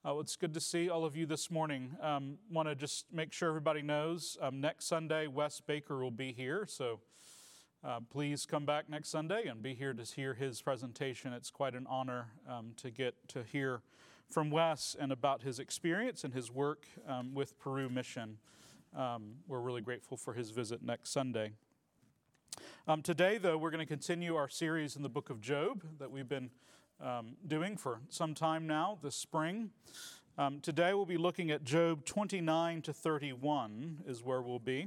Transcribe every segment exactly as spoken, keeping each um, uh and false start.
Uh, it's good to see all of you this morning. Um, want to just make sure everybody knows um, next Sunday, Wes Baker will be here. So uh, please come back next Sunday and be here to hear his presentation. It's quite an honor um, to get to hear from Wes and about his experience and his work um, with Peru Mission. Um, we're really grateful for his visit next Sunday. Um, today, though, we're going to continue our series in the book of Job that we've been Um, doing for some time now this spring. Um, today we'll be looking at Job twenty-nine to thirty-one is where we'll be.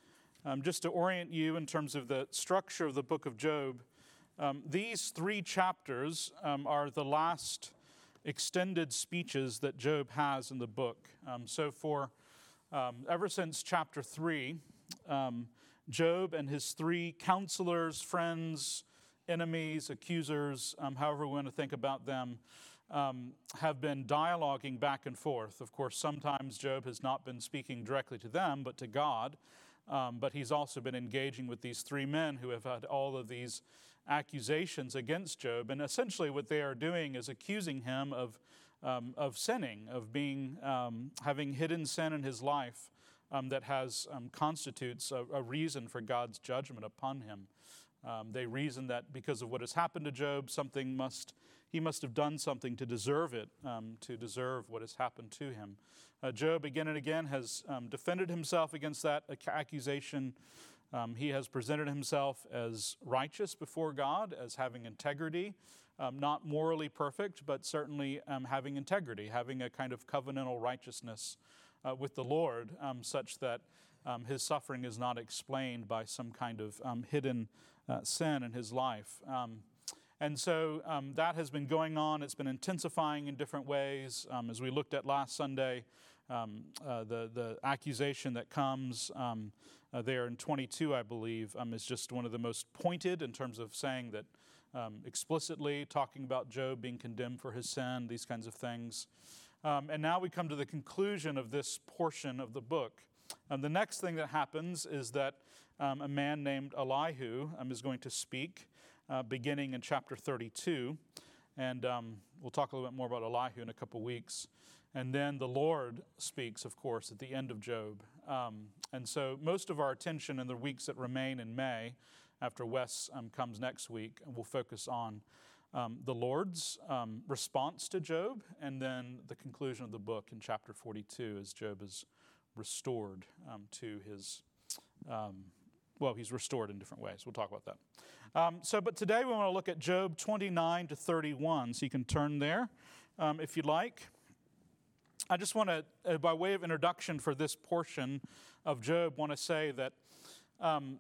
Um, just to orient you in terms of the structure of the book of Job, um, these three chapters um, are the last extended speeches that Job has in the book. Um, so for um, ever since chapter three, um, Job and his three counselors, friends, enemies, accusers, um, however we want to think about them, um, have been dialoguing back and forth. Of course, sometimes Job has not been speaking directly to them, but to God. Um, but he's also been engaging with these three men who have had all of these accusations against Job. And essentially what they are doing is accusing him of, um, of sinning, of being um, having hidden sin in his life um, that has um, constitutes a, a reason for God's judgment upon him. Um, they reason that because of what has happened to Job, something must he must have done something to deserve it, um, to deserve what has happened to him. Uh, Job again and again has um, defended himself against that accusation. Um, he has presented himself as righteous before God, as having integrity, um, not morally perfect, but certainly um, having integrity, having a kind of covenantal righteousness uh, with the Lord, um, such that um, his suffering is not explained by some kind of um, hidden uh, sin in his life. Um, and so um, that has been going on. It's been intensifying in different ways. Um, as we looked at last Sunday, um, uh, the, the accusation that comes um, uh, there in twenty-two, I believe, um, is just one of the most pointed in terms of saying that um, explicitly talking about Job being condemned for his sin, these kinds of things. Um, and now we come to the conclusion of this portion of the book. Um, the next thing that happens is that um, a man named Elihu um, is going to speak, uh, beginning in chapter thirty-two. And um, we'll talk a little bit more about Elihu in a couple weeks. And then the Lord speaks, of course, at the end of Job. Um, and so most of our attention in the weeks that remain in May, after Wes um, comes next week, will focus on um, the Lord's um, response to Job, and then the conclusion of the book in chapter forty-two as Job is restored um, to his, um, well, he's restored in different ways. We'll talk about that. Um, so, but today we want to look at Job twenty-nine to thirty-one. So you can turn there um, if you'd like. I just want to, uh, by way of introduction for this portion of Job, want to say that um,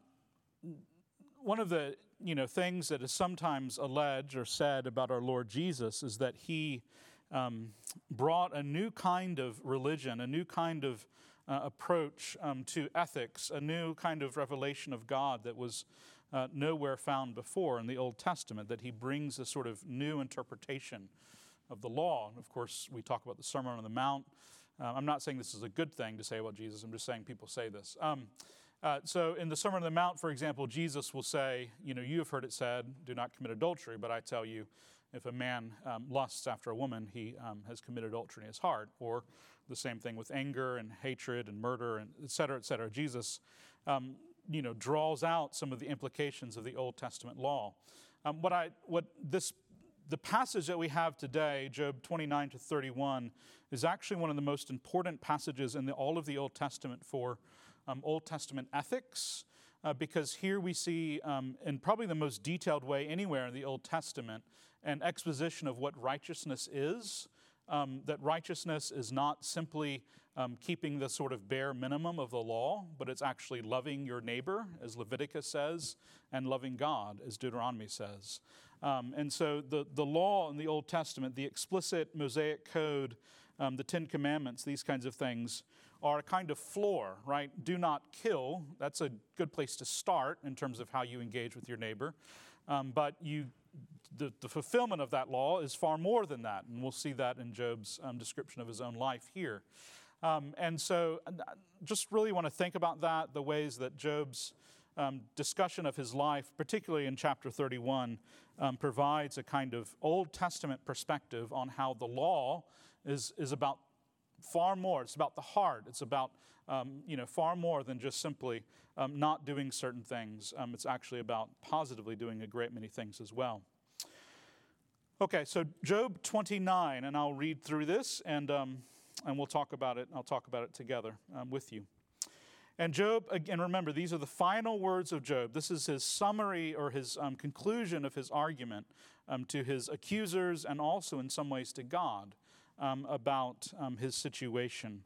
one of the you know things that is sometimes alleged or said about our Lord Jesus is that he um, brought a new kind of religion, a new kind of Uh, approach um, to ethics, a new kind of revelation of God that was uh, nowhere found before in the Old Testament, that he brings a sort of new interpretation of the law. And of course, we talk about the Sermon on the Mount. Uh, I'm not saying this is a good thing to say about Jesus. I'm just saying people say this. Um, uh, so in the Sermon on the Mount, for example, Jesus will say, you know, you have heard it said, do not commit adultery, but I tell you, if a man um, lusts after a woman, he um, has committed adultery in his heart. Or the same thing with anger and hatred and murder, and et cetera, et cetera. Jesus, um, you know, draws out some of the implications of the Old Testament law. Um, what I, what this, the passage that we have today, Job twenty-nine to thirty-one, is actually one of the most important passages in the, all of the Old Testament for um, Old Testament ethics. Uh, because here we see, um, in probably the most detailed way anywhere in the Old Testament, an exposition of what righteousness is, um, that righteousness is not simply um, keeping the sort of bare minimum of the law, but it's actually loving your neighbor, as Leviticus says, and loving God, as Deuteronomy says. Um, and so the, the law in the Old Testament, the explicit Mosaic code, um, the Ten Commandments, these kinds of things, are a kind of floor, right? Do not kill. That's a good place to start in terms of how you engage with your neighbor. Um, but you, the, the fulfillment of that law is far more than that. And we'll see that in Job's um, description of his own life here. Um, and so just really want to think about that, the ways that Job's um, discussion of his life, particularly in chapter thirty-one, um, provides a kind of Old Testament perspective on how the law is, is about far more. It's about the heart. It's about, um, you know, far more than just simply um, not doing certain things. Um, it's actually about positively doing a great many things as well. Okay, so Job twenty-nine, and I'll read through this, and um, and we'll talk about it. I'll talk about it together um, with you. And Job, again, remember, these are the final words of Job. This is his summary or his um, conclusion of his argument um, to his accusers and also in some ways to God um, about um, his situation.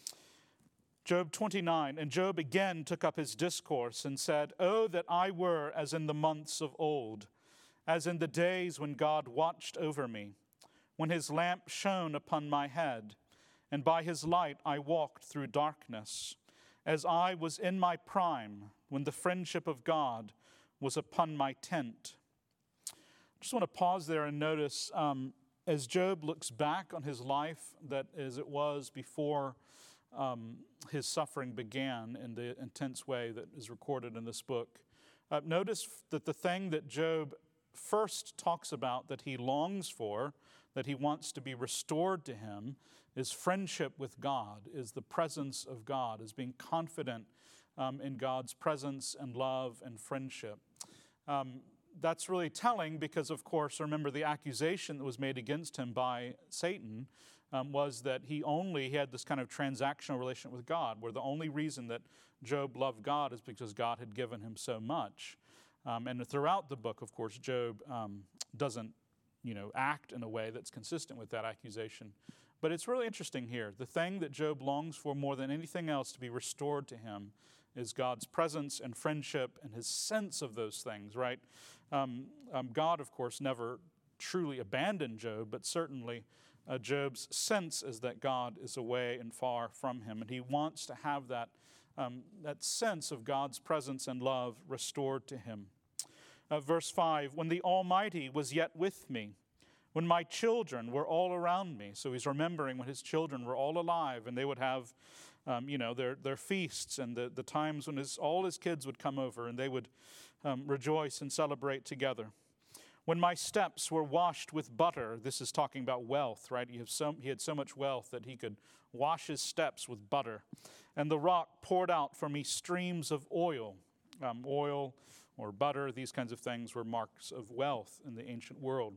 Job twenty-nine, and Job again took up his discourse and said, "Oh, that I were as in the months of old, as in the days when God watched over me, when his lamp shone upon my head, and by his light I walked through darkness, as I was in my prime, when the friendship of God was upon my tent." I just want to pause there and notice, um, as Job looks back on his life, that as it was before um, his suffering began in the intense way that is recorded in this book, uh, notice that the thing that Job first talks about that he longs for, that he wants to be restored to him, is friendship with God, is the presence of God, is being confident um, in God's presence and love and friendship. Um, that's really telling because, of course, remember the accusation that was made against him by Satan um, was that he only he had this kind of transactional relationship with God, where the only reason that Job loved God is because God had given him so much. Um, and throughout the book, of course, Job um, doesn't, you know, act in a way that's consistent with that accusation. But it's really interesting here. The thing that Job longs for more than anything else to be restored to him is God's presence and friendship and his sense of those things, right? Um, um, God, of course, never truly abandoned Job, but certainly uh, Job's sense is that God is away and far from him. And he wants to have that Um, that sense of God's presence and love restored to him. Uh, verse five, "When the Almighty was yet with me, when my children were all around me." So he's remembering when his children were all alive and they would have, um, you know, their, their feasts and the, the times when his, all his kids would come over and they would um, rejoice and celebrate together. "When my steps were washed with butter," this is talking about wealth, right? He, have so, he had so much wealth that he could wash his steps with butter. "And the rock poured out for me streams of oil." Um, oil or butter, these kinds of things were marks of wealth in the ancient world.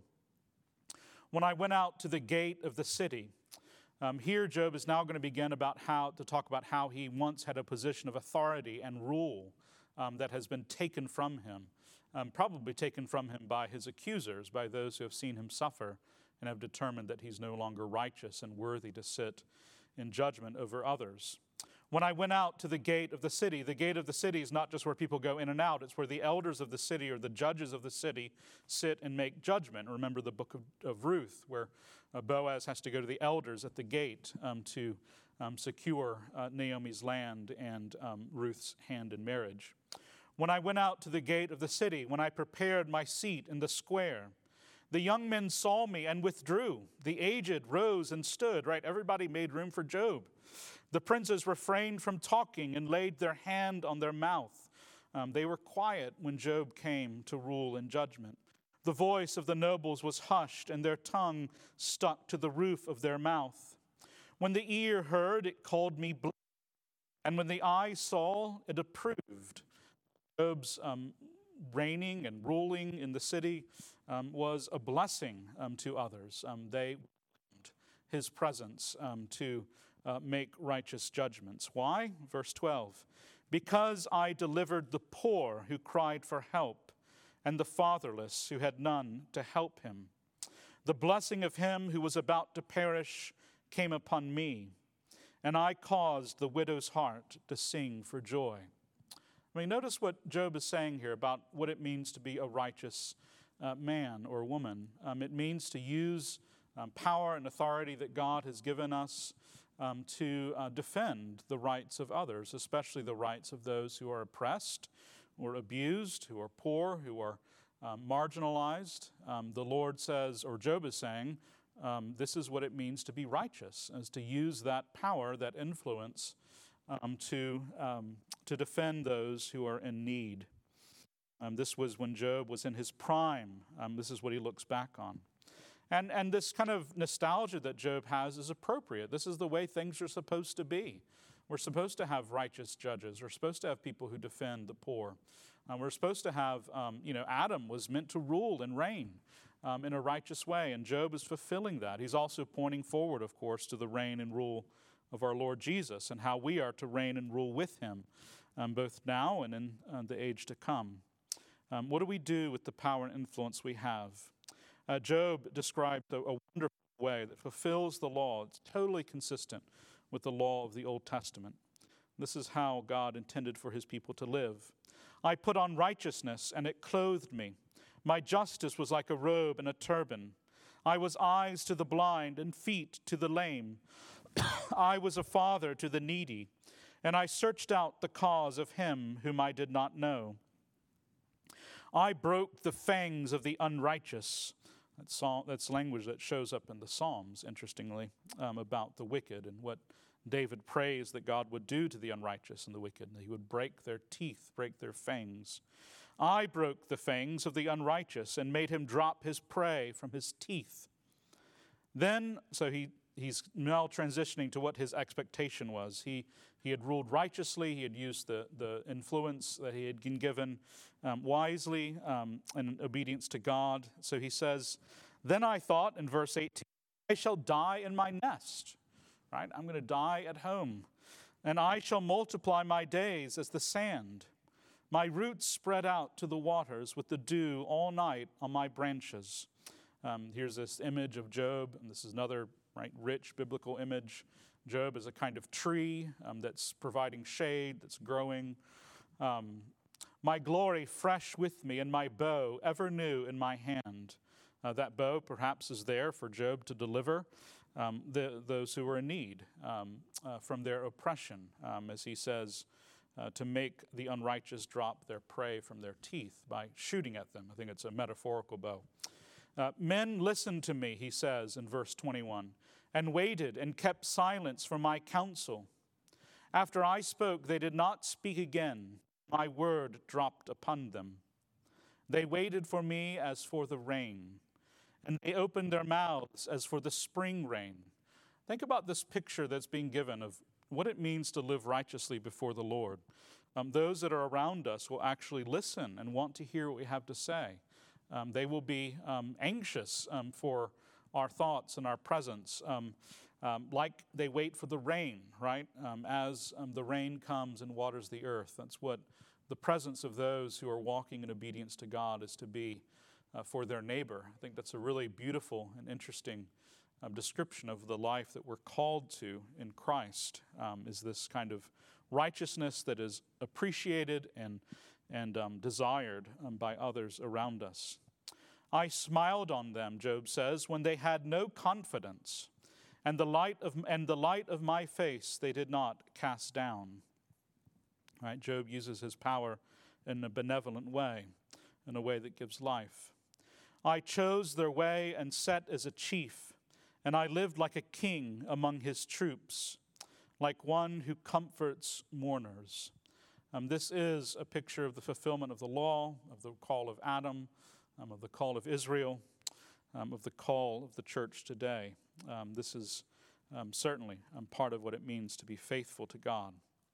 "When I went out to the gate of the city." Um, here Job is now going to begin about how to talk about how he once had a position of authority and rule um, that has been taken from him. Um, probably taken from him by his accusers, by those who have seen him suffer and have determined that he's no longer righteous and worthy to sit in judgment over others. "When I went out to the gate of the city," the gate of the city is not just where people go in and out, it's where the elders of the city or the judges of the city sit and make judgment. Remember the book of, of Ruth, where uh, Boaz has to go to the elders at the gate um, to um, secure uh, Naomi's land and um, Ruth's hand in marriage. "When I went out to the gate of the city, when I prepared my seat in the square, the young men saw me and withdrew. The aged rose and stood," right? Everybody made room for Job. "The princes refrained from talking and laid their hand on their mouth." Um, they were quiet when Job came to rule in judgment. "The voice of the nobles was hushed, and their tongue stuck to the roof of their mouth. When the ear heard, it called me blessed, and when the eye saw, it approved." Job's um, reigning and ruling in the city um, was a blessing um, to others. Um, they welcomed his presence um, to uh, make righteous judgments. Why? Verse twelve, "Because I delivered the poor who cried for help, and the fatherless who had none to help him. The blessing of him who was about to perish came upon me, and I caused the widow's heart to sing for joy." I mean, notice what Job is saying here about what it means to be a righteous uh, man or woman. Um, it means to use um, power and authority that God has given us um, to uh, defend the rights of others, especially the rights of those who are oppressed or abused, who are poor, who are um, marginalized. Um, the Lord says, or Job is saying, um, this is what it means to be righteous, is to use that power, that influence um, to um, to defend those who are in need. Um, this was when Job was in his prime. Um, this is what he looks back on. And, and this kind of nostalgia that Job has is appropriate. This is the way things are supposed to be. We're supposed to have righteous judges. We're supposed to have people who defend the poor. Um, we're supposed to have, um, you know, Adam was meant to rule and reign um, in a righteous way, and Job is fulfilling that. He's also pointing forward, of course, to the reign and rule of our Lord Jesus and how we are to reign and rule with him, um, both now and in uh, the age to come. Um, what do we do with the power and influence we have? Uh, Job described a, a wonderful way that fulfills the law. It's totally consistent with the law of the Old Testament. This is how God intended for his people to live. I put on righteousness, and it clothed me. My justice was like a robe and a turban. I was eyes to the blind and feet to the lame. I was a father to the needy, and I searched out the cause of him whom I did not know. I broke the fangs of the unrighteous. That's, that's language that shows up in the Psalms, interestingly, um, about the wicked and what David prays that God would do to the unrighteous and the wicked, that he would break their teeth, break their fangs. I broke the fangs of the unrighteous and made him drop his prey from his teeth. Then, so he, he's now transitioning to what his expectation was. He, he had ruled righteously. He had used the, the influence that he had been given um, wisely um, in obedience to God. So he says, then I thought in verse eighteen, I shall die in my nest. Right? I'm going to die at home, and I shall multiply my days as the sand. My roots spread out to the waters with the dew all night on my branches. Um, here's this image of Job, and this is another right rich biblical image. Job is a kind of tree um, that's providing shade, that's growing. Um, my glory fresh with me, and my bow ever new in my hand. Uh, that bow perhaps is there for Job to deliver Um, the, those who are in need um, uh, from their oppression, um, as he says, uh, to make the unrighteous drop their prey from their teeth by shooting at them. I think it's a metaphorical bow. Uh, Men listened to me, he says in verse twenty-one, and waited and kept silence for my counsel. After I spoke, they did not speak again. My word dropped upon them. They waited for me as for the rain, and they opened their mouths as for the spring rain. Think about this picture that's being given of what it means to live righteously before the Lord. Um, those that are around us will actually listen and want to hear what we have to say. Um, they will be um, anxious um, for our thoughts and our presence, um, um, like they wait for the rain, right? Um, as um, the rain comes and waters the earth. That's what the presence of those who are walking in obedience to God is to be Uh, for their neighbor. I think that's a really beautiful and interesting um, description of the life that we're called to in Christ, um, is this kind of righteousness that is appreciated and, and um, desired um, by others around us. I smiled on them, Job says, when they had no confidence, and the light of, and the light of my face they did not cast down. Right? Job uses his power in a benevolent way, in a way that gives life. I chose their way and sat as a chief, and I lived like a king among his troops, like one who comforts mourners. Um, this is a picture of the fulfillment of the law, of the call of Adam, um, of the call of Israel, um, of the call of the church today. Um, this is um, certainly um, part of what it means to be faithful to God.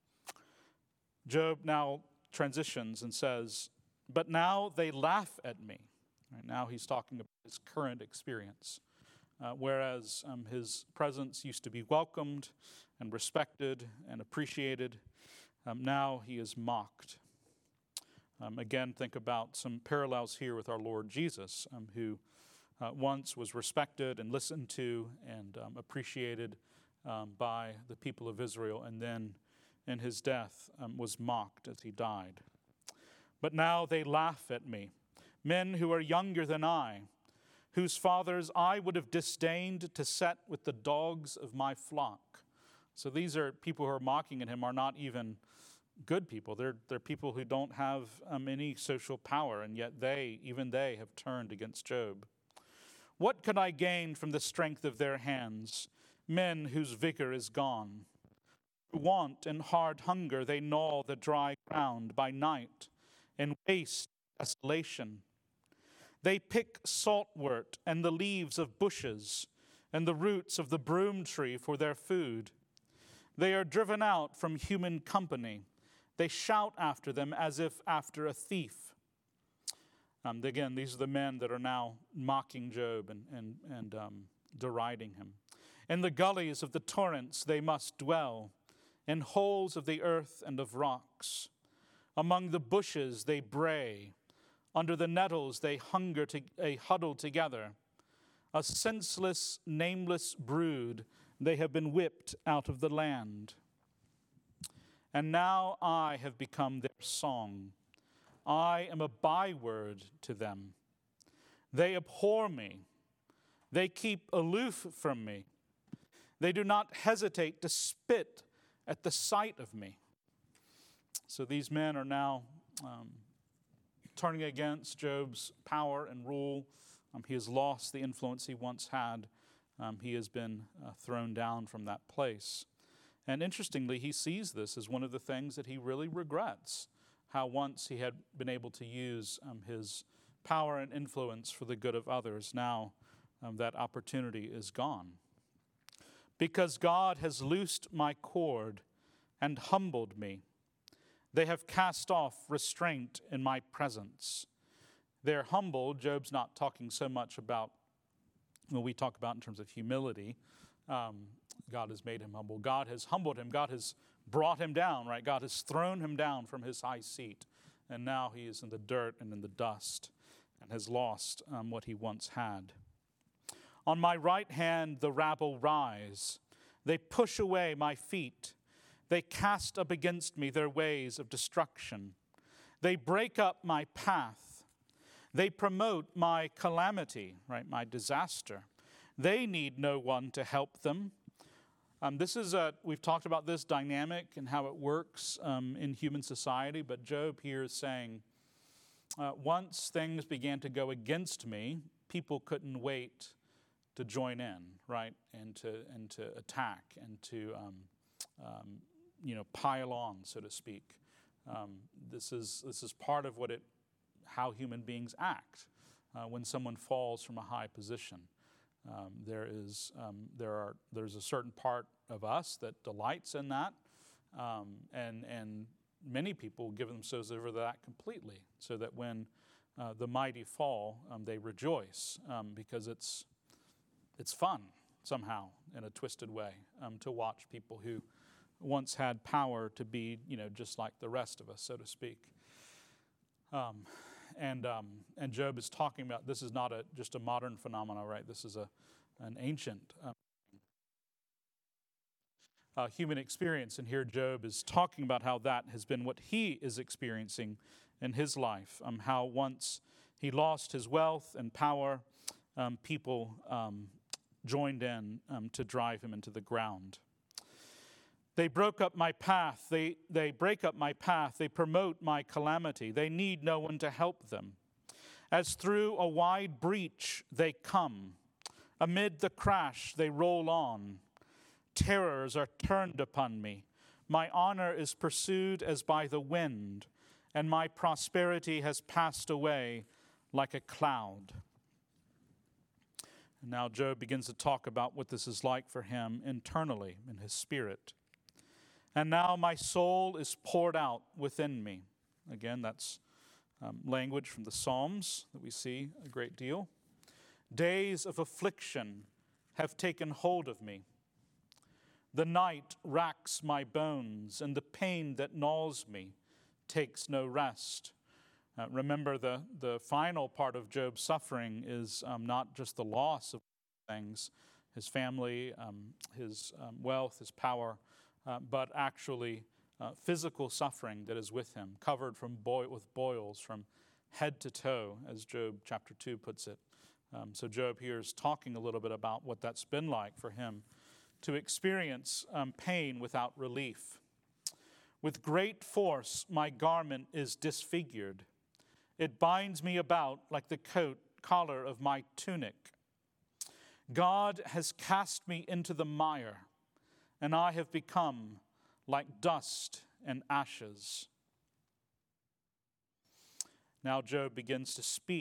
Job now transitions and says, but now they laugh at me. Right, now he's talking about his current experience. Uh, whereas um, his presence used to be welcomed and respected and appreciated, um, now he is mocked. Um, again, think about some parallels here with our Lord Jesus, um, who uh, once was respected and listened to and um, appreciated um, by the people of Israel, and then in his death um, was mocked as he died. But now they laugh at me, men who are younger than I, whose fathers I would have disdained to set with the dogs of my flock. So these are people who are mocking at him are not even good people. They're, they're people who don't have um, any social power, and yet they, even they, have turned against Job. What could I gain from the strength of their hands, men whose vigor is gone? Through want and hard hunger they gnaw the dry ground by night, and waste desolation. They pick saltwort and the leaves of bushes and the roots of the broom tree for their food. They are driven out from human company. They shout after them as if after a thief. Um, again, these are the men that are now mocking Job and, and, and um, deriding him. In the gullies of the torrents they must dwell, in holes of the earth and of rocks. Among the bushes they bray. Under the nettles they hunger to, they huddle together. A senseless, nameless brood, they have been whipped out of the land. And now I have become their song. I am a byword to them. They abhor me. They keep aloof from me. They do not hesitate to spit at the sight of me. So these men are now um, turning against Job's power and rule. Um, he has lost the influence he once had. Um, he has been uh, thrown down from that place. And interestingly, he sees this as one of the things that he really regrets, how once he had been able to use um, his power and influence for the good of others. Now um, that opportunity is gone. Because God has loosed my cord and humbled me. They have cast off restraint in my presence. They're humbled. Job's not talking so much about what we talk about in terms of humility. Um, God has made him humble. God has humbled him. God has brought him down, right? God has thrown him down from his high seat. And now he is in the dirt and in the dust and has lost um, what he once had. On my right hand, the rabble rise. They push away my feet. They cast up against me their ways of destruction. They break up my path. They promote my calamity, right, my disaster. They need no one to help them. Um, this is a, we've talked about this dynamic and how it works um, in human society, but Job here is saying, uh, once things began to go against me, people couldn't wait to join in, right, and to and to attack and to um, um, you know pile on, so to speak. Um, this is this is part of what it, how human beings act uh, when someone falls from a high position. Um, there is um, there are there's a certain part of us that delights in that, um, and and many people give themselves over to that completely, so that when uh, the mighty fall, um, they rejoice um, because it's it's fun somehow in a twisted way um, to watch people who once had power to be, you know, just like the rest of us, so to speak. Um, and um, and Job is talking about this is not a just a modern phenomenon, right? This is a an ancient um, uh, human experience, and here Job is talking about how that has been what he is experiencing in his life. Um, how once he lost his wealth and power, um, people um, joined in um, to drive him into the ground. They broke up my path. They, they break up my path. They promote my calamity. They need no one to help them. As through a wide breach they come. Amid the crash they roll on. Terrors are turned upon me. My honor is pursued as by the wind, and my prosperity has passed away like a cloud. And now Job begins to talk about what this is like for him internally in his spirit. And now my soul is poured out within me. Again, that's um, language from the Psalms that we see a great deal. Days of affliction have taken hold of me. The night racks my bones, and the pain that gnaws me takes no rest. Uh, remember, the, the final part of Job's suffering is um, not just the loss of things, his family, um, his um, wealth, his power, uh, but actually uh, physical suffering that is with him, covered from boi- with boils from head to toe, as Job chapter two puts it. Um, so Job here is talking a little bit about what that's been like for him to experience um, pain without relief. With great force, my garment is disfigured. It binds me about like the coat, collar of my tunic. God has cast me into the mire, and I have become like dust and ashes. Now Job begins to speak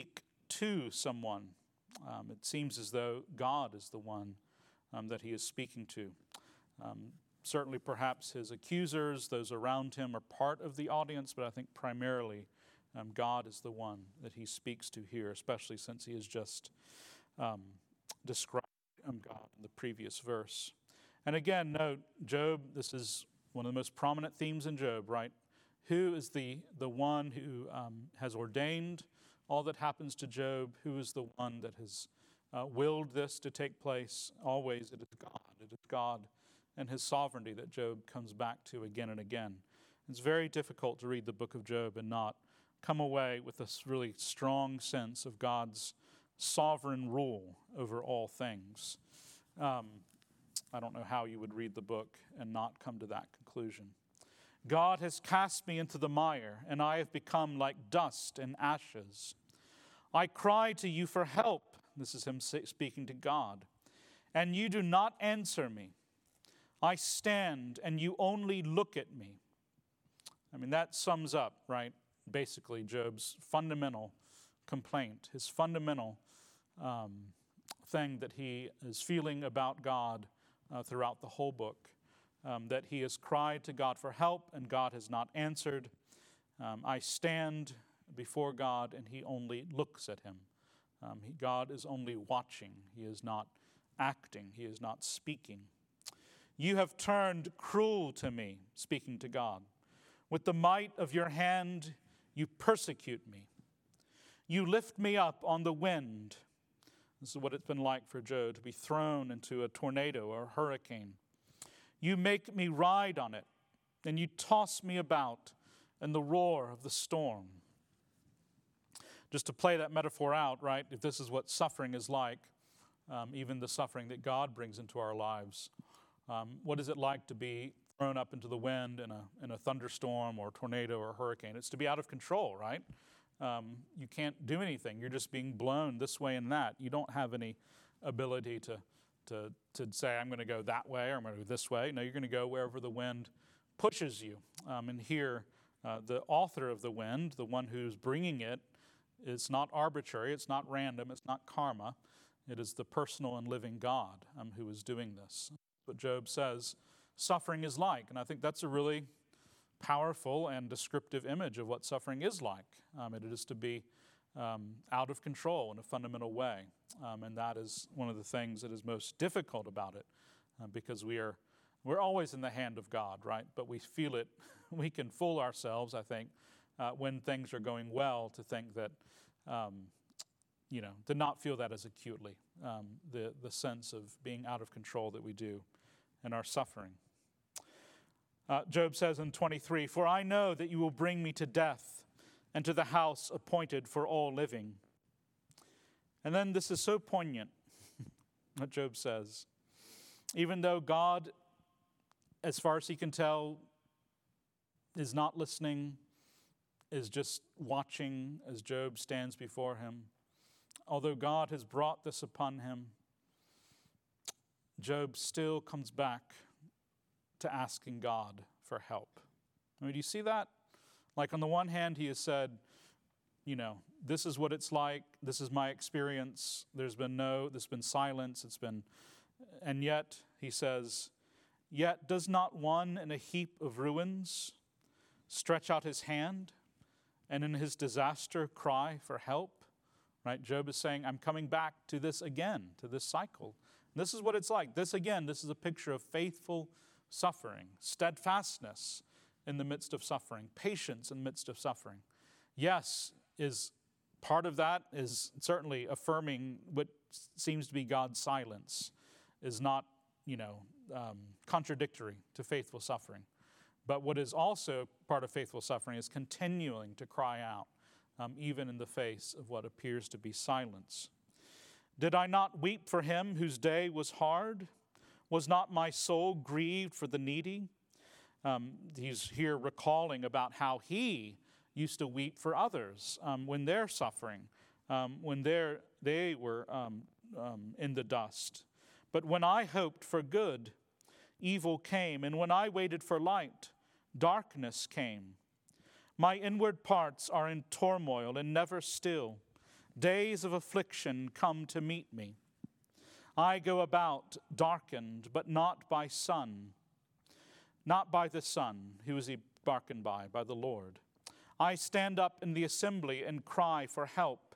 to someone. Um, it seems as though God is the one um, that he is speaking to. Um, certainly, perhaps his accusers, those around him, are part of the audience, but I think primarily um, God is the one that he speaks to here, especially since he has just um, described um, God in the previous verse. And again, note, Job, this is one of the most prominent themes in Job, right? Who is the, the one who um, has ordained all that happens to Job? Who is the one that has uh, willed this to take place? Always it is God. It is God and his sovereignty that Job comes back to again and again. It's very difficult to read the book of Job and not come away with this really strong sense of God's sovereign rule over all things. Um, I don't know how you would read the book and not come to that conclusion. God has cast me into the mire, and I have become like dust and ashes. I cry to you for help. This is him speaking to God. And you do not answer me. I stand, and you only look at me. I mean, that sums up, right, basically Job's fundamental complaint, his fundamental um, thing that he is feeling about God uh, throughout the whole book. Um, that he has cried to God for help, and God has not answered. Um, I stand before God, and he only looks at him. Um, he, God is only watching. He is not acting. He is not speaking. You have turned cruel to me, speaking to God. With the might of your hand, you persecute me. You lift me up on the wind. This is what it's been like for Job, to be thrown into a tornado or a hurricane. You make me ride on it, and you toss me about in the roar of the storm. Just to play that metaphor out, right, if this is what suffering is like, um, even the suffering that God brings into our lives, um, what is it like to be thrown up into the wind in a, in a thunderstorm or tornado or hurricane? It's to be out of control, right? Um, you can't do anything. You're just being blown this way and that. You don't have any ability to To, to say, I'm going to go that way or I'm going to go this way. No, you're going to go wherever the wind pushes you. Um, and here, uh, the author of the wind, the one who's bringing it, it's not arbitrary, it's not random, it's not karma. It is the personal and living God um, who is doing this. What Job says suffering is like. And I think that's a really powerful and descriptive image of what suffering is like. Um, it is to be Um, out of control in a fundamental way. Um, and that is one of the things that is most difficult about it uh, because we are, we're always in the hand of God, right? But we feel it, we can fool ourselves, I think, uh, when things are going well to think that, um, you know, to not feel that as acutely, um, the, the sense of being out of control that we do in our suffering. Uh, Job says in twenty-three, "For I know that you will bring me to death, and to the house appointed for all living." And then this is so poignant, what Job says. Even though God, as far as he can tell, is not listening, is just watching as Job stands before him, although God has brought this upon him, Job still comes back to asking God for help. I mean, do you see that? Like on the one hand, he has said, you know, this is what it's like. This is my experience. There's been no, there's been silence. It's been, and yet he says, yet does not one in a heap of ruins stretch out his hand and in his disaster cry for help? Right? Job is saying, I'm coming back to this again, to this cycle. And this is what it's like. This again, this is a picture of faithful suffering, steadfastness in the midst of suffering, patience in the midst of suffering. Yes, is part of that is certainly affirming what seems to be God's silence is not, you know, um, contradictory to faithful suffering. But what is also part of faithful suffering is continuing to cry out, um, even in the face of what appears to be silence. Did I not weep for him whose day was hard? Was not my soul grieved for the needy? Um, he's here recalling about how he used to weep for others um, when they're suffering, um, when they're, they were um, um, in the dust. But when I hoped for good, evil came. And when I waited for light, darkness came. My inward parts are in turmoil and never still. Days of affliction come to meet me. I go about darkened, but not by sun, not by the sun. Who is he darkened by? By the Lord. I stand up in the assembly and cry for help.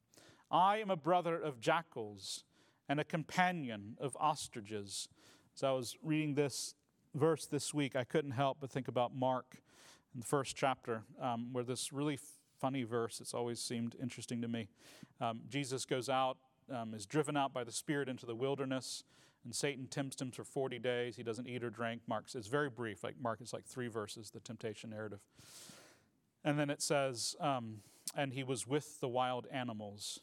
I am a brother of jackals and a companion of ostriches. As I was reading this verse this week, I couldn't help but think about Mark in the first chapter, um, where this really funny verse, it's always seemed interesting to me. Um, Jesus goes out, um, is driven out by the Spirit into the wilderness, and Satan tempts him for forty days. He doesn't eat or drink. Mark's, it's very brief. Like Mark is like three verses, the temptation narrative. And then it says, um, and he was with the wild animals,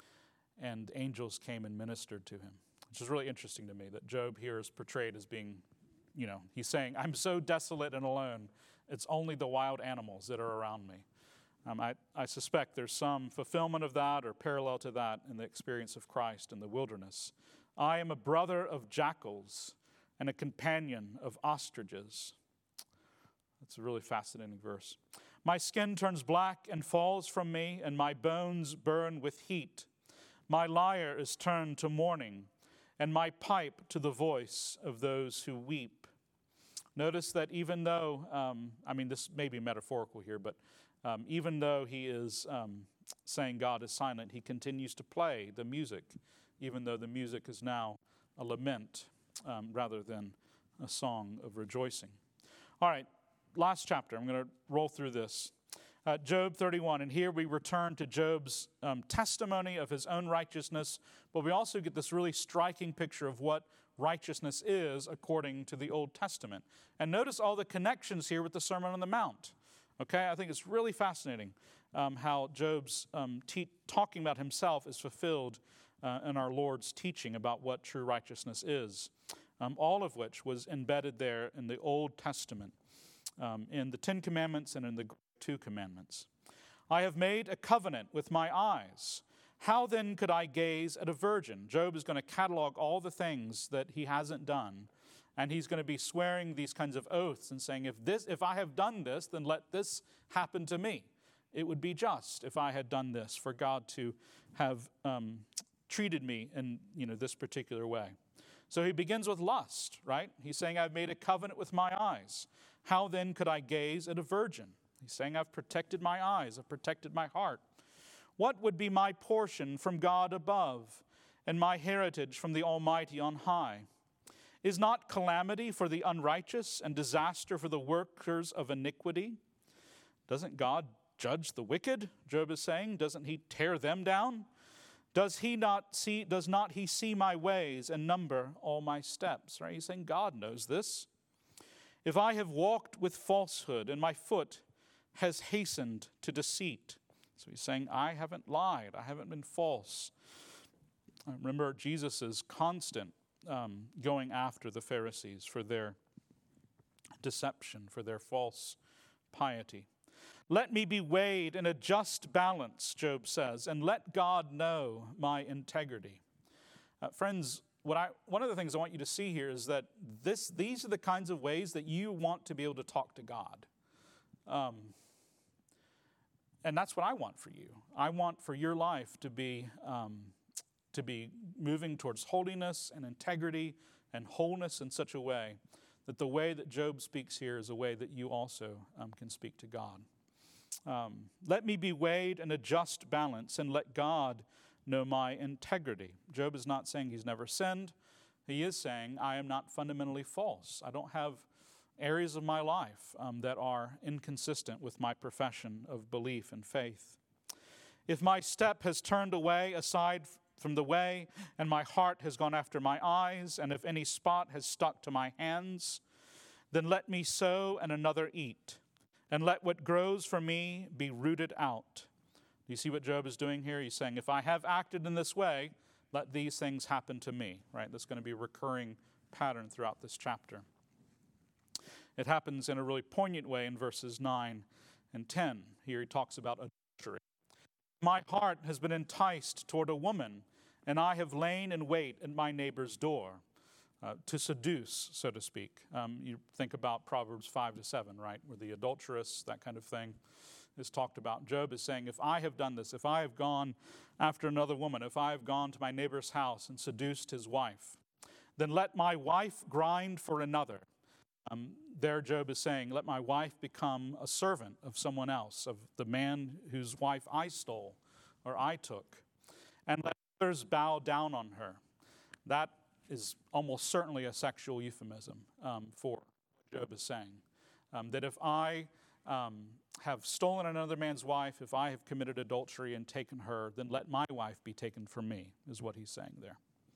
and angels came and ministered to him. Which is really interesting to me that Job here is portrayed as being, you know, he's saying, I'm so desolate and alone, it's only the wild animals that are around me. Um, I, I suspect there's some fulfillment of that or parallel to that in the experience of Christ in the wilderness. I am a brother of jackals and a companion of ostriches. That's a really fascinating verse. My skin turns black and falls from me, and my bones burn with heat. My lyre is turned to mourning, and my pipe to the voice of those who weep. Notice that even though, um, I mean, this may be metaphorical here, but um, even though he is um, saying God is silent, he continues to play the music, even though the music is now a lament um, rather than a song of rejoicing. All right, last chapter. I'm going to roll through this. Uh, Job thirty-one, and here we return to Job's um, testimony of his own righteousness, but we also get this really striking picture of what righteousness is according to the Old Testament. And notice all the connections here with the Sermon on the Mount. Okay, I think it's really fascinating um, how Job's um, te- talking about himself is fulfilled uh, in our Lord's teaching about what true righteousness is, um, all of which was embedded there in the Old Testament, um, in the Ten Commandments and in the Two Commandments. I have made a covenant with my eyes. How then could I gaze at a virgin? Job is going to catalog all the things that he hasn't done, and he's going to be swearing these kinds of oaths and saying, if this, if I have done this, then let this happen to me. It would be just if I had done this for God to have um, treated me in, you know, this particular way. So he begins with lust, right? He's saying, I've made a covenant with my eyes. How then could I gaze at a virgin? He's saying, I've protected my eyes, I've protected my heart. What would be my portion from God above, and my heritage from the Almighty on high? Is not calamity for the unrighteous and disaster for the workers of iniquity? Doesn't God judge the wicked? Job is saying, doesn't he tear them down? Does he not see, does not he see my ways and number all my steps? Right? He's saying God knows this. If I have walked with falsehood and my foot has hastened to deceit. So he's saying, I haven't lied. I haven't been false. I remember Jesus' constant um, going after the Pharisees for their deception, for their false piety. Let me be weighed in a just balance, Job says, and let God know my integrity. Uh, friends, what I, one of the things I want you to see here is that this, these are the kinds of ways that you want to be able to talk to God. Um, And that's what I want for you. I want for your life to be um, to be moving towards holiness and integrity and wholeness in such a way that the way that Job speaks here is a way that you also um, can speak to God. Um, let me be weighed in a just balance and let God know my integrity. Job is not saying he's never sinned. He is saying, I am not fundamentally false. I don't have areas of my life um, that are inconsistent with my profession of belief and faith. If my step has turned away aside from the way, and my heart has gone after my eyes, and if any spot has stuck to my hands, then let me sow and another eat, and let what grows for me be rooted out. Do you see what Job is doing here? He's saying, if I have acted in this way, let these things happen to me, right? That's going to be a recurring pattern throughout this chapter. It happens in a really poignant way in verses nine and ten. Here he talks about adultery. My heart has been enticed toward a woman, and I have lain in wait at my neighbor's door, uh, to seduce, so to speak. Um, you think about Proverbs five to seven, right, where the adulteress, that kind of thing. is talked about. Job is saying, if I have done this, if I have gone after another woman, if I have gone to my neighbor's house and seduced his wife, then let my wife grind for another. Um, there Job is saying, let my wife become a servant of someone else, of the man whose wife I stole or I took, and let others bow down on her. That is almost certainly a sexual euphemism um, for what Job is saying. Um, that if I um, have stolen another man's wife, if I have committed adultery and taken her, then let my wife be taken from me, is what he's saying there.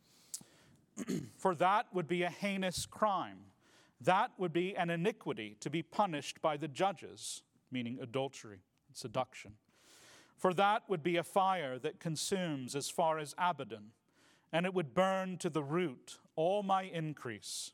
For that would be a heinous crime. That would be an iniquity to be punished by the judges, meaning adultery and seduction. For that would be a fire that consumes as far as Abaddon, and it would burn to the root all my increase.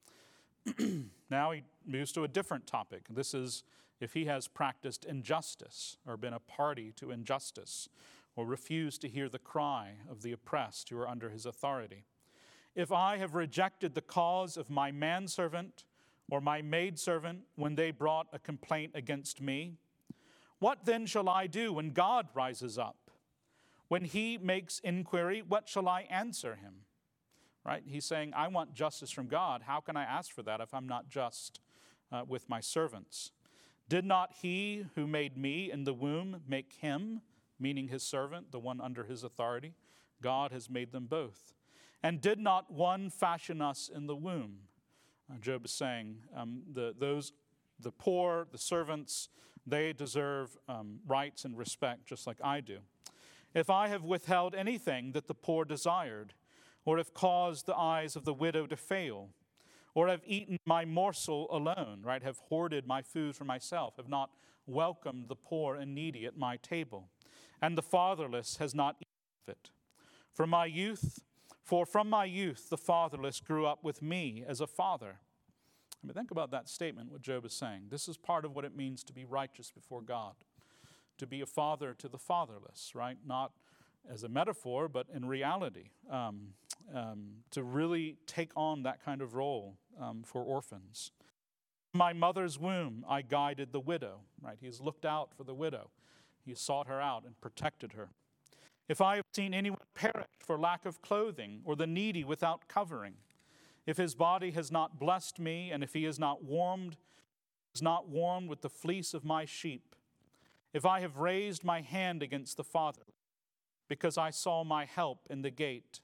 Now he moves to a different topic. This is if he has practiced injustice or been a party to injustice or refused to hear the cry of the oppressed who are under his authority. If I have rejected the cause of my manservant or my maidservant when they brought a complaint against me, what then shall I do when God rises up? When he makes inquiry, what shall I answer him? Right? He's saying, I want justice from God. How can I ask for that if I'm not just uh, with my servants? Did not he who made me in the womb make him, meaning his servant, the one under his authority? God has made them both. And did not one fashion us in the womb? Uh, Job is saying, um, the, those, the poor, the servants, they deserve um, rights and respect just like I do. If I have withheld anything that the poor desired, or have caused the eyes of the widow to fail, or have eaten my morsel alone, right, have hoarded my food for myself, have not welcomed the poor and needy at my table, and the fatherless has not eaten of it. For my youth, for from my youth the fatherless grew up with me as a father. I mean, think about that statement, what Job is saying. This is part of what it means to be righteous before God, to be a father to the fatherless, right? Not as a metaphor, but in reality, um, um, to really take on that kind of role um, for orphans. In my mother's womb, I guided the widow, right? He has looked out for the widow. He has sought her out and protected her. If I have seen anyone perish for lack of clothing, or the needy without covering, if his body has not blessed me, and if he is not warmed, is not warmed with the fleece of my sheep, if I have raised my hand against the fatherless, because I saw my help in the gate,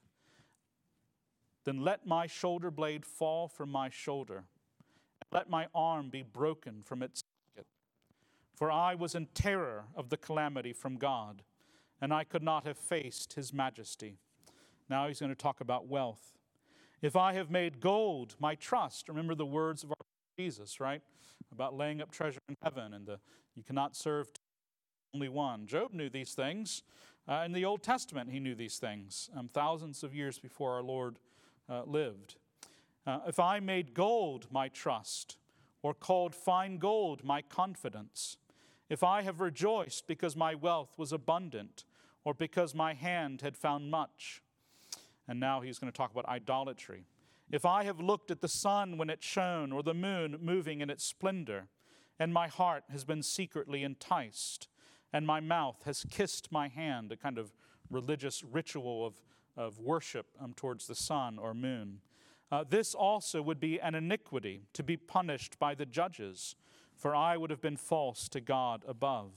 then let my shoulder blade fall from my shoulder, and let my arm be broken from its socket. For I was in terror of the calamity from God, and I could not have faced his majesty. Now he's going to talk about wealth. If I have made gold my trust, remember the words of our Jesus, right? About laying up treasure in heaven, and the you cannot serve only one. Job knew these things. Uh, in the Old Testament, he knew these things, um, thousands of years before our Lord uh, lived. Uh, if I made gold my trust, or called fine gold my confidence, if I have rejoiced because my wealth was abundant, or because my hand had found much. And now he's going to talk about idolatry. If I have looked at the sun when it shone, or the moon moving in its splendor, and my heart has been secretly enticed, and my mouth has kissed my hand, a kind of religious ritual of, of worship um, towards the sun or moon. Uh, this also would be an iniquity to be punished by the judges, for I would have been false to God above.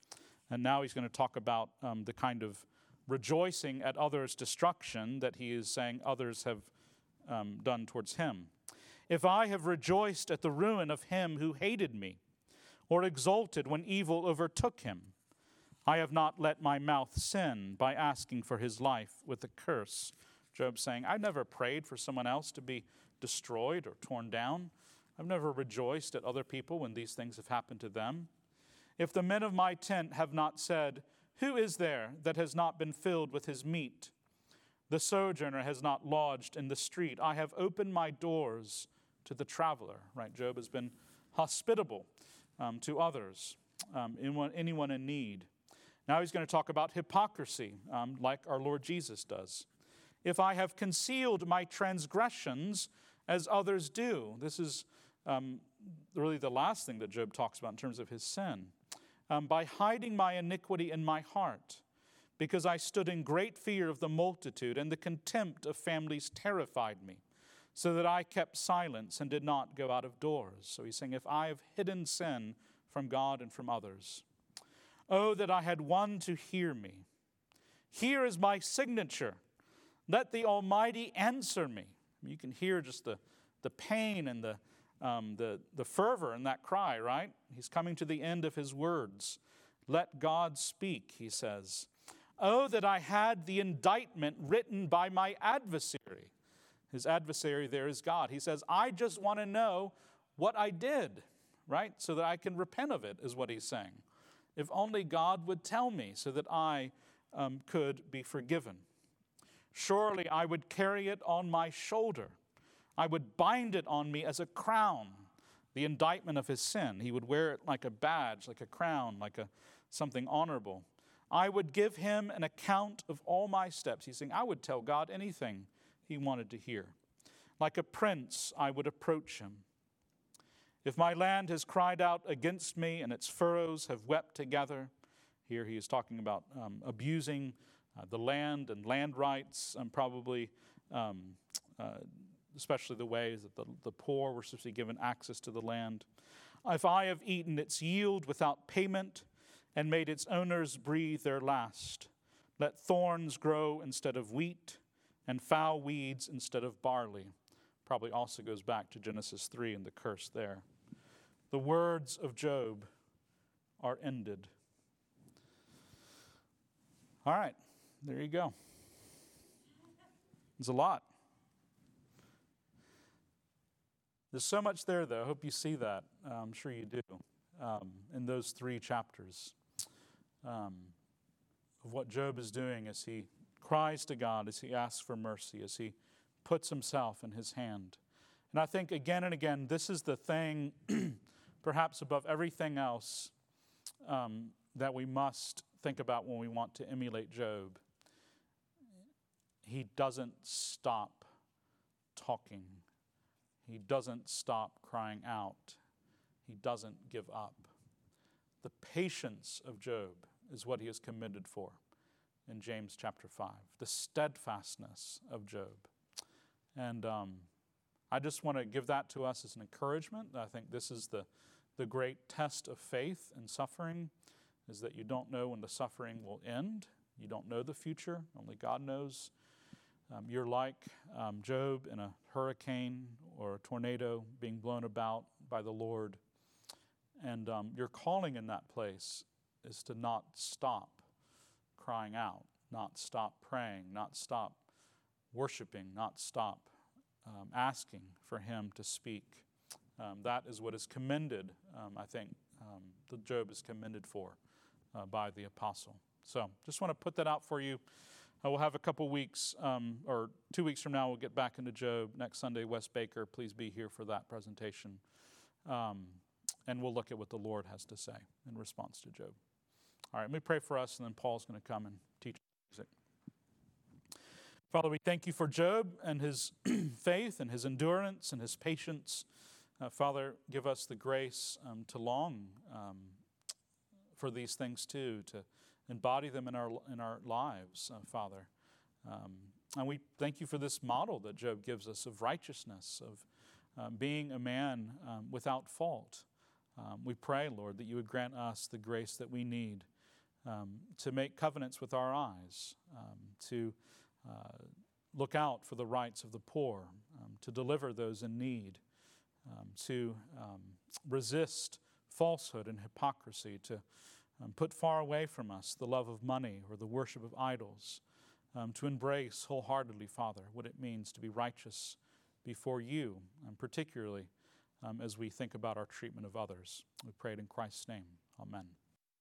And now he's going to talk about um, the kind of rejoicing at others' destruction that he is saying others have um, done towards him. If I have rejoiced at the ruin of him who hated me, or exulted when evil overtook him, I have not let my mouth sin by asking for his life with a curse. Job saying, I never prayed for someone else to be destroyed or torn down. I've never rejoiced at other people when these things have happened to them. If the men of my tent have not said, who is there that has not been filled with his meat? The sojourner has not lodged in the street. I have opened my doors to the traveler. Right? Job has been hospitable um, to others, um, anyone, anyone in need. Now he's going to talk about hypocrisy, um, like our Lord Jesus does. If I have concealed my transgressions as others do. This is um, really the last thing that Job talks about in terms of his sin. um, by hiding my iniquity in my heart, because I stood in great fear of the multitude, and the contempt of families terrified me, so that I kept silence and did not go out of doors. So he's saying, if I have hidden sin from God and from others, oh, that I had one to hear me. Here is my signature. Let the Almighty answer me. You can hear just the, the pain and the, um, the, the fervor in that cry, right? He's coming to the end of his words. Let God speak, he says. Oh, that I had the indictment written by my adversary. His adversary there is God. He says, I just want to know what I did, right? So that I can repent of it, is what he's saying. If only God would tell me so that I um, could be forgiven. Surely I would carry it on my shoulder. I would bind it on me as a crown, the indictment of his sin. He would wear it like a badge, like a crown, like a something honorable. I would give him an account of all my steps. He's saying, I would tell God anything he wanted to hear. Like a prince, I would approach him. If my land has cried out against me and its furrows have wept together, here he is talking about um, abusing uh, the land and land rights, and probably um, uh, especially the ways that the, the poor were supposed to be given access to the land. If I have eaten its yield without payment and made its owners breathe their last, let thorns grow instead of wheat and foul weeds instead of barley. Probably also goes back to Genesis three and the curse there. The words of Job are ended. All right, there you go. There's a lot. There's so much there, though. I hope you see that. Uh, I'm sure you do. Um, in those three chapters um, of what Job is doing as he cries to God, as he asks for mercy, as he puts himself in his hand. And I think again and again, this is the thing, perhaps above everything else, um, that we must think about when we want to emulate Job. He doesn't stop talking. He doesn't stop crying out. He doesn't give up. The patience of Job is what he is commended for in James chapter five. The steadfastness of Job. And um, I just want to give that to us as an encouragement. I think this is the, the great test of faith and suffering, is that you don't know when the suffering will end. You don't know the future. Only God knows. Um, you're like um, Job in a hurricane or a tornado being blown about by the Lord. And um, your calling in that place is to not stop crying out, not stop praying, not stop worshiping, not stop um, asking for him to speak. Um, that is what is commended, um, I think, um, that Job is commended for uh, by the apostle. So just want to put that out for you. Uh, we'll have a couple weeks, um, or two weeks from now, we'll get back into Job. Next Sunday, Wes Baker, please be here for that presentation. Um, and we'll look at what the Lord has to say in response to Job. All right, let me pray for us, and then Paul's going to come and teach music. Father, we thank you for Job and his faith and his endurance and his patience. Uh, Father, give us the grace um, to long um, for these things too, to embody them in our in our lives, uh, Father. Um, and we thank you for this model that Job gives us of righteousness, of um, being a man um, without fault. Um, we pray, Lord, that you would grant us the grace that we need um, to make covenants with our eyes, um, to uh, look out for the rights of the poor, um, to deliver those in need, um, to um, resist falsehood and hypocrisy, to Um, put far away from us the love of money or the worship of idols, um, to embrace wholeheartedly, Father, what it means to be righteous before you, and particularly um, as we think about our treatment of others. We pray it in Christ's name. Amen.